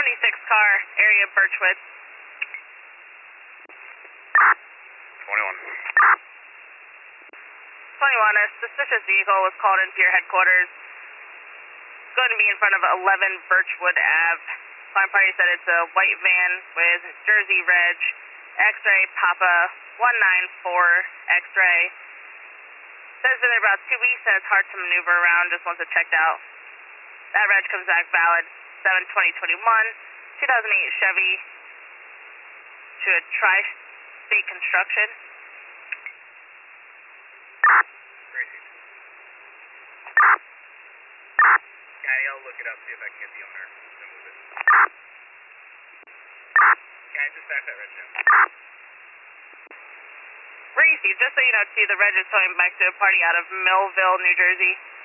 76 car, area Birchwood. 21. 21, a suspicious vehicle was called into your headquarters. It's going to be in front of 11 Birchwood Ave. Client party said it's a white van with Jersey Reg, X-ray Papa 194 X-ray. Says been there about 2 weeks and it's hard to maneuver around, just wants it checked out. That reg comes back valid 7/20/21, 2008 Chevy to a Tri-State Construction. Caddy, I'll look it up, see if I can get the owner to move it. Caddy, just back that reg down. Received, just so you know too, the reg is going back to a party out of Millville, New Jersey.